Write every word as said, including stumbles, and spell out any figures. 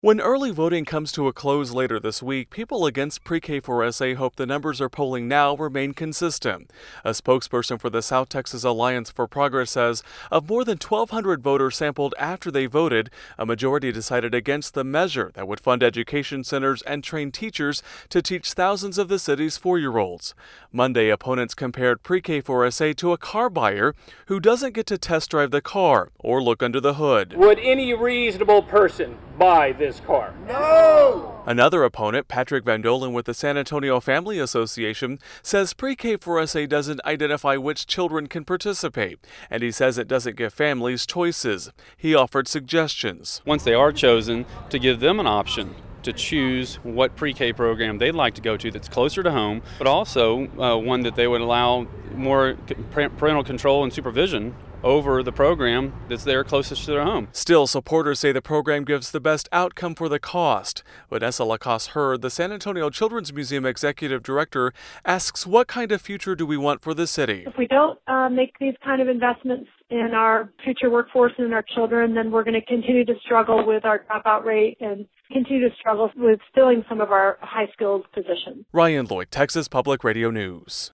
When early voting comes to a close later this week, people against pre-K four S A hope the numbers are polling now remain consistent. A spokesperson for the South Texas Alliance for Progress says of more than twelve hundred voters sampled after they voted, a majority decided against the measure that would fund education centers and train teachers to teach thousands of the city's four-year-olds. Monday, opponents compared pre-K four S A to a car buyer who doesn't get to test drive the car or look under the hood. Would any reasonable person buy this car? No! Another opponent, Patrick Van Dolen with the San Antonio Family Association, says pre-K four S A doesn't identify which children can participate, and he says it doesn't give families choices. He offered suggestions. Once they are chosen, to give them an option to choose what pre-K program they'd like to go to that's closer to home, but also uh, one that they would allow more parental control and supervision over the program that's there closest to their home. Still, supporters say the program gives the best outcome for the cost. Vanessa Lacoste-Hurd, the San Antonio Children's Museum Executive Director, asks what kind of future do we want for the city? If we don't uh, make these kind of investments in our future workforce and in our children, then we're going to continue to struggle with our dropout rate and continue to struggle with filling some of our high-skilled positions. Ryan Lloyd, Texas Public Radio News.